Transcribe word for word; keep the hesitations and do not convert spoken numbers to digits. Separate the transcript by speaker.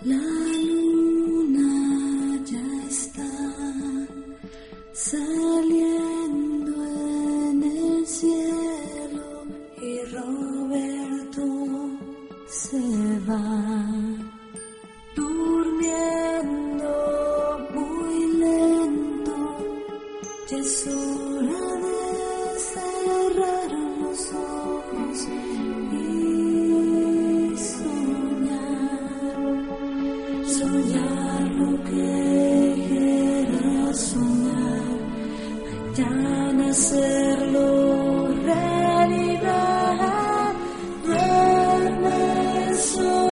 Speaker 1: La luna ya está saliendo en el cielo y Roberto se va durmiendo muy lento. Ya es hora de cerrar los ojos y soñar lo que quieras soñar. Mañana se